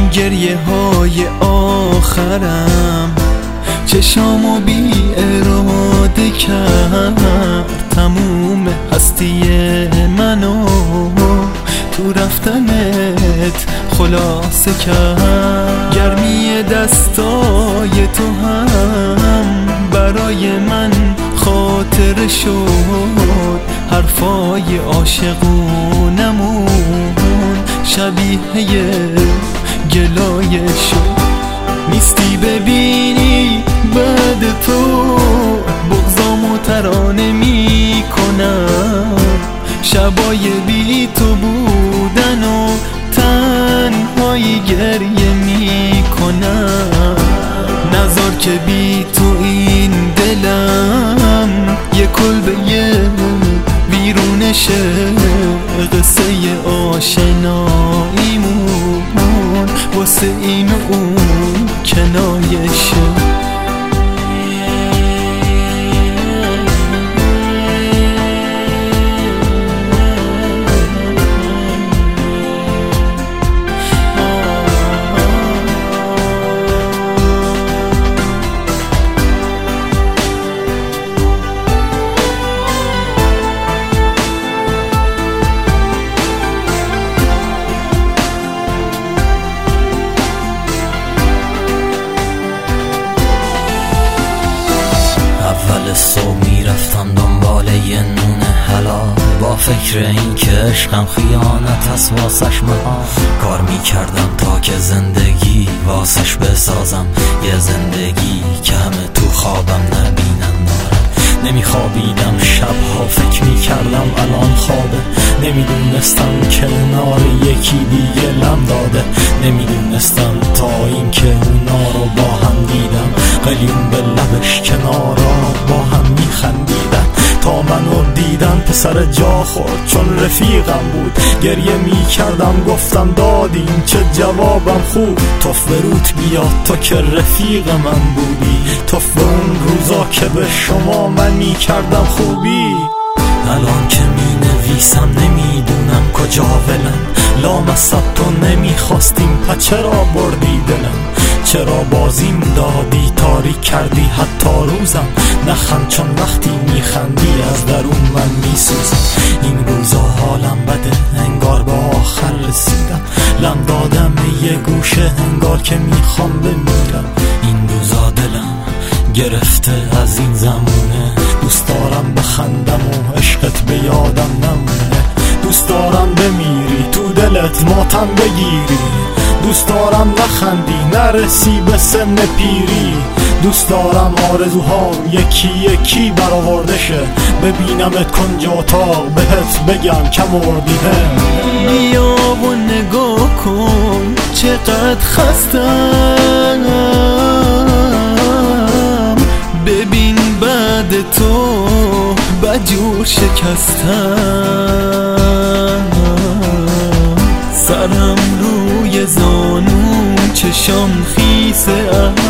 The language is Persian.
گریه های آخرم چشامو بی اراده کرد، تموم هستی منو تو رفتنت خلاصه کرد. گرمی دستای تو هم برای من خاطره شد، حرفای عاشقونمون شبیه گلایه شد. نیستی ببینی بعد تو بغضامو ترانه می کنم، شبای بی تو بودن و تنهایی گریه می کنم. نذار که بی تو این دلم یه کلبه ویرونشه، قصه آشناییمون واسه این و اون کنایشه. اول صبح میرفتم دنبال یه نون حلال، با فکر این که عشقم خیانت از واسش مها. کار میکردم تا که زندگی واسش بسازم، یه زندگی که همه تو خوابم نبینن دارم. نمیخوابیدم شبها فکر میکردم الان خوابه، نمیدونستم کنار یکی دیگه لم داده، نمیدونستم تا این که اونا رو با هم دیدم، قلیون به لبش کنارا با هم میخندیدن. تا منو دیدن پسر جا خورد چون رفیقم بود، گریه میکردم گفتم دادین چه جوابم خوب. توف بروت بیاد تو که رفیق من بودی، توف به اون روزا که به شما من میکردم خوبی. الان که می نویسم نمیدونم کجا ولم، لامصب تو نمیخواستیم پا چرا بردی دلم، چرا بازیم دادی تاریک کردی حتی روزم. نخند چون وقتی میخندی از درون من میسوزم. این روزا حالم بده انگار به آخر رسیدم، لم دادم یه گوشه انگار که میخوام بمیرم. این روزا دلم گرفته از این زمونه، دوست دارم بخندم و عشقت به یادم نمونه. دوست دارم بمیری تو دلت ماتم بگیری، دوست دارم نخندی نرسی به سن پیری. دوست دارم آرزوها یکی یکی برآورده شه، ببینمت کنج اتاق بهت بگم کم اردیه. بیا و نگاه کن چقدر خستم، ببین بعد تو بجور شکستم. سرم روی زانو چشام خیسه